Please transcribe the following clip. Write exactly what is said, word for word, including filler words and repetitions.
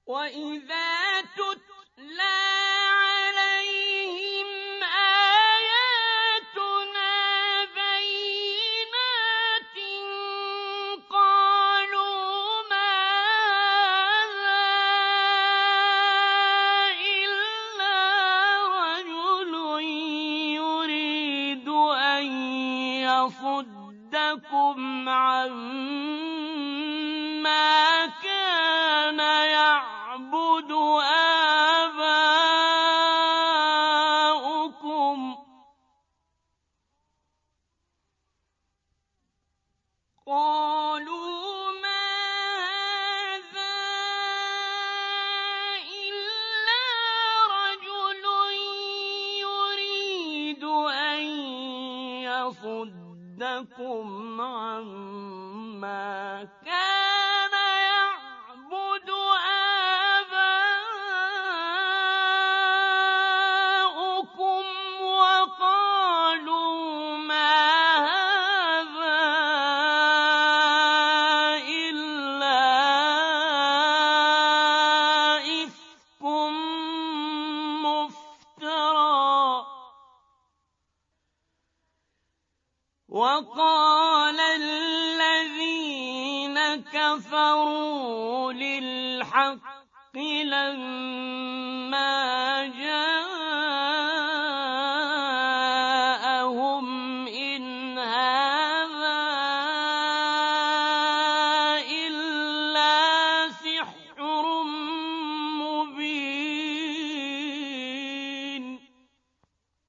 وَإِذَا تُتْلَىٰ عَلَيْهِمْ آيَاتُنَا بَيِّنَاتٍ قَالُوا مَا هَٰذَا إِلَّا رَجُلٌ يُرِيدُ أَن يَصُدَّكُمْ عَمَّا كَانَ يَعْبُدُ آبَاؤُكُمْ ۖ قَالُوا مَا هَٰذَا إِلَّا رَجُلٌ يُرِيدُ أَن يَصُدَّكُمْ عَمَّا كَانَ يَعْبُدُ آبَاؤُكُمْ وَقَالُوا مَا هَٰذَا إِلَّا إِفْكٌ مُّفْتَرًى ۚ وَقَالَ الَّذِينَ كَفَرُوا لِلْحَقِّ لَمَّا جَاءَهُمْ